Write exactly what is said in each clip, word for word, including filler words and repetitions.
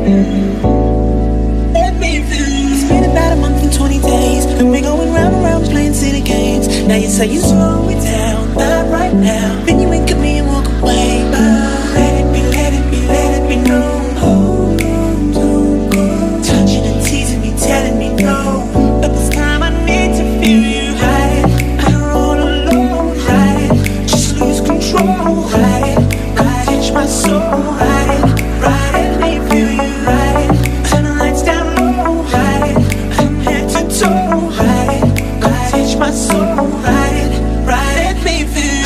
Let me feel you. It's been about a month and twenty days, and we're going round and round playing silly games. Now you say you slow it down, not right now. Then you wink at me and walk away. But let it be, let it be, let it be known. Hold on, don't go. Touching and teasing me, telling me no. But this time I need to feel you. Ride it, I don't roll alone. Ride it, just lose control. Ride it, ride it, my soul. Ride it, ride it, let me feel you. Ride it, turn the lights down low. Ride it, from head to toe. Ride it, ride it, my soul. Ride it, ride it, let me feel you.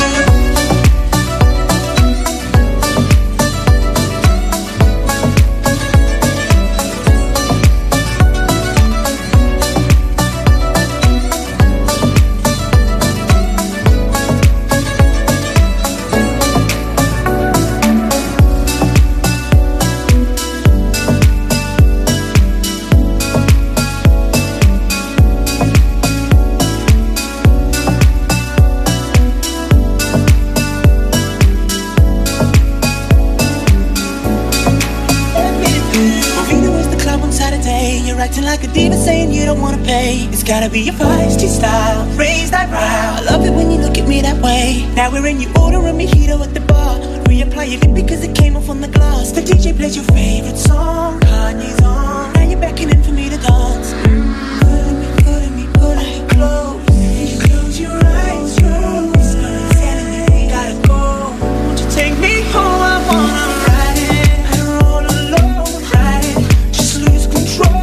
You're acting like a diva saying you don't wanna pay. It's gotta be your feisty style, raise that brow. I love it when you look at me that way. Now we're in, you order a mojito at the bar. Reapply your lip because it came off on the glass. The D J plays your favorite song, Kanye's on. Now you're beckoning for me to dance. mm, Pulling me, pulling me, pulling me close. You close your eyes, close. Telling me we gotta go. Won't you take me home? I wanna ride it. I don't roll alone. Ride it, just lose control.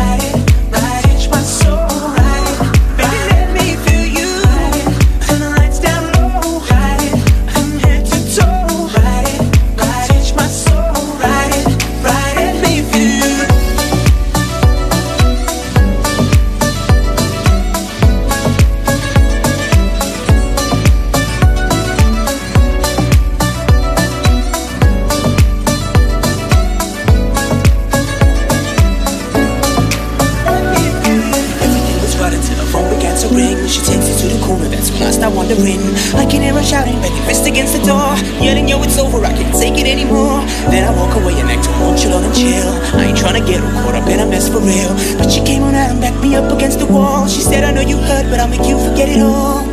She takes it to the corner, that's when I start wondering. I can hear her shouting, banging fist against the door, yelling, yo, it's over, I can't take it anymore. Then I walk away and act nonchalant and chill. I ain't tryna get her caught up in a mess for real. But she came on out and backed me up against the wall. She said, I know you hurt, but I'll make you forget it all.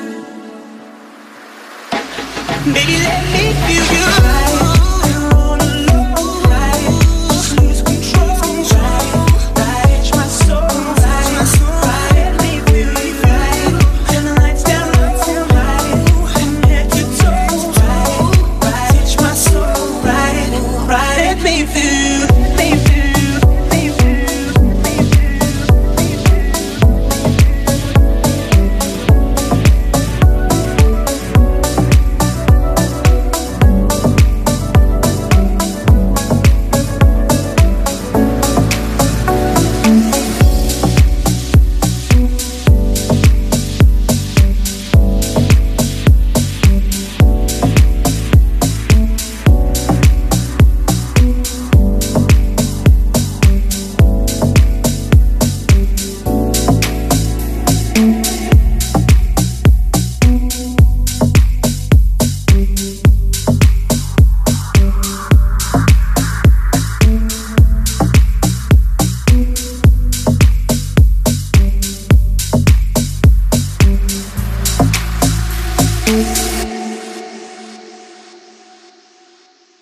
Baby, let me feel you. Feel